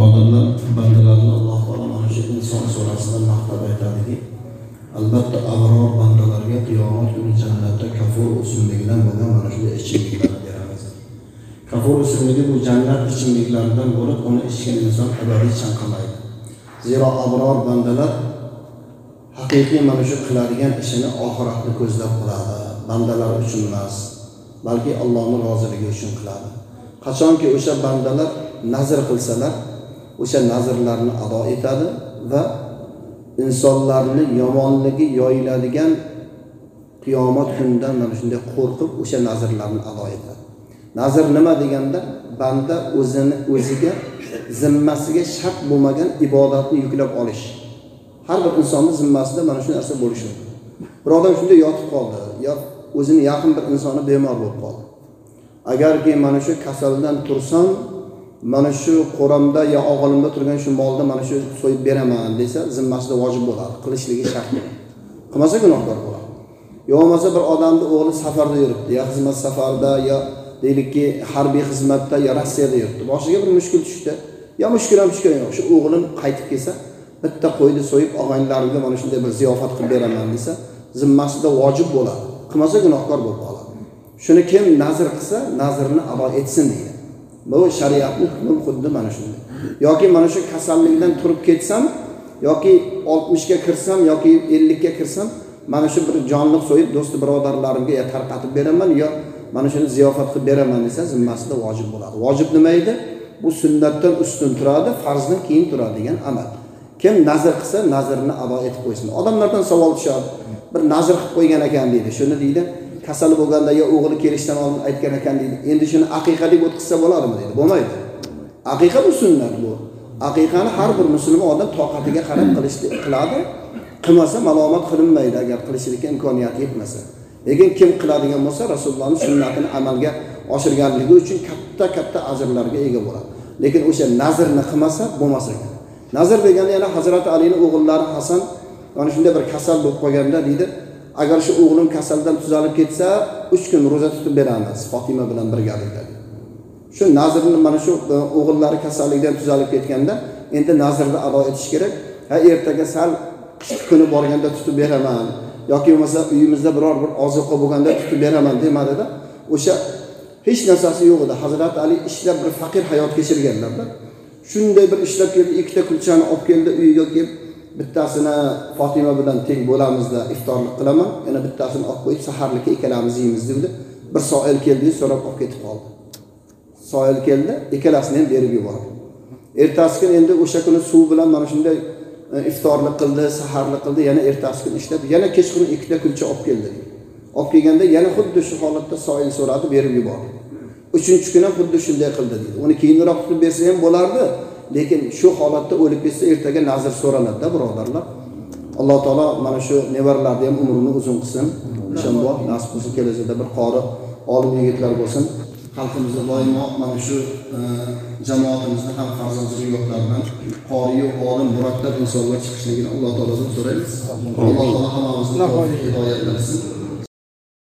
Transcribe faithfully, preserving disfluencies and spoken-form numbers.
Birodarlar, bandalarni Alloh taolo mana shu inson surasida maqtab aytadiki, albatta avror bandalarga qiyomat kuni jannatda kafur o'simligidan bo'lgan mana shu ichimliklarni beramiz. Kafur o'simligi bu jannat ichimliklaridan bo'lib, uni ichgan inson abadiy chanqamaydi. Zero avror bandalar haqiqiy mana shu qiladigan ishini oxiratni ko'zlab qiladi. Bandalar uchun emas, balki Allohning roziligi uchun qiladi. Qachonki o'sha bandalar nazr qilsalar, o'sha nazrlarni ado etadi va insonlarning yomonligi yoyiladigan qiyomat kunidan mana shunday qo'rqib o'sha nazrlarni ado etadi. Nazr nima deganda, banda o'zini o'ziga zimmasiga shart bo'lmagan ibodatni yuklab olish. Har bir insonning zimmasida mana shu narsa bo'lishi mumkin. Bir odam shunday yotib qoldi, yo o'zini yaqin bir insoni bemor bo'lib qoldi. Agarki mana shu kasaldan tursam, mana shu qo'ramda yo og'ilimda turgan shu molda mana shu so'yib beraman desa, zimmasida vojib bo'ladi, qilishligi shart bo'ladi. Qilmasa gunohkor bo'ladi. Yo bo'lmasa bir odamning o'g'li safarda yuribdi, yo xizmat safarida, yo deylikki harbiy xizmatda, yo Rossiyada yuribdi. Boshiga bir mushkul tushdi. Yo mushkul ham tushgan yo'q. Shu o'g'lim qaytib kelsa, bitta qo'yni so'yib og'aynilarimga mana shunday bir ziyofat qilib beraman desa, zimmasida vojib bo'ladi. Qilmasa gunohkor bo'lib qoladi. Shuni kim nazr qilsa, nazrni ado etsin deydi. Bu shariatning hukmi xuddi mana shunday. Yoki mana shu kasallikdan turib ketsam, yoki oltmish ga kirsam, yoki ellik ga kirsam, mana shu bir jonliq so'yib do'st birodarlarimga ya tarqatib beraman, yo mana shuni ziyofat qilib beraman desa, zimmasida vojib bo'ladi. Vojib nima edi? Bu sunnatdan ustun turadi, farzdan keyin turadigan amal. Kim nazr qilsa, nazrni ado etib qo'ysin. Odamlardan savol tushadi. Bir nazr qilib qo'ygan ekan deydi. Shuni deydi, kasal bo'lganda yo o'g'li kelishdan oldin aytgan ekan deydi. Endi shuni aqiqa deb o'tkazsa bo'ladimi deydi. Bo'lmaydi. Aqiqa bu sunnat bu. Aqiqani har bir musulmon odam toqatiga qarab qilishni qiladi. Qilmasa malomat qilinmaydi agar qilishlikka imkoniyati yetmasa. Lekin kim qiladigan bo'lsa, Rasulullohning sunnatini amalga oshirganligi uchun katta-katta ajrlarga ega bo'ladi. Lekin o'sha nazrni qilmasa bo'lmas ekan. Nazr degani yana Hazrat Alining o'g'illari Hasan mana shunday bir kasal bo'lib qolganda deydi, agar shu o'g'lim kasaldan tuzalib ketsa, uch kun roza tutib beramiz Fatima bilan birgalikda. Shu nazrni mana shu o'g'illari kasallikdan tuzalib ketganda, endi nazrni ado etish kerak. Ha, ertaga sal qish kuni borganda tutib beraman yoki bo'lmasa uyimizda biror bir oziqa bo'lganda tutib beraman demadida. O'sha hech narsasi yo'q edi. Hazrat Ali ishlab bir faqir hayot kechirganlar-da. Shunday bir ishlab keldi, ikkita kulchani olib keldi, uyiga kelib, bittasini Fatima bilan teng bo'lamizda iftorlik qilaman, yana bittasini olib qo'yib saharlikka ikkalamiz yeymiz dedi. Bir so'il keldi, so'rab olib ketib qoldi. So'il keldi, ikkalasini ham berib yubordi. Ertasi kuni endi o'sha kuni suv bilan mana shunday iftorlik qildi, saharlik qildi, yana ertasi kuni ishlab, yana kechqurun ikkita kulcha olib keldi. Olib kelganda yana xuddi shu holatda so'il so'radi, berib yubordi. Uchinchi kun ham xuddi shunday qildi dedi. Uni keyinroq tutib bersa ham bo'lardi, lekin shu holatda o'lib ketsa ertaga nazr so'ranadi-da, birodarlar. Alloh taolo mana shu nevarlarni ham umrini uzun qilsin. Inshaalloh nasib qilsa kelajakda bir qori olim yigitlar bo'lsin. Xalqimizda doimo mana shu jamoatimizda ham farzandli yo'qlardan qori, olim, murattab insonlar chiqishligini Alloh taolodan so'raymiz. Alloh taolo hammamizni hidoyat qilsin.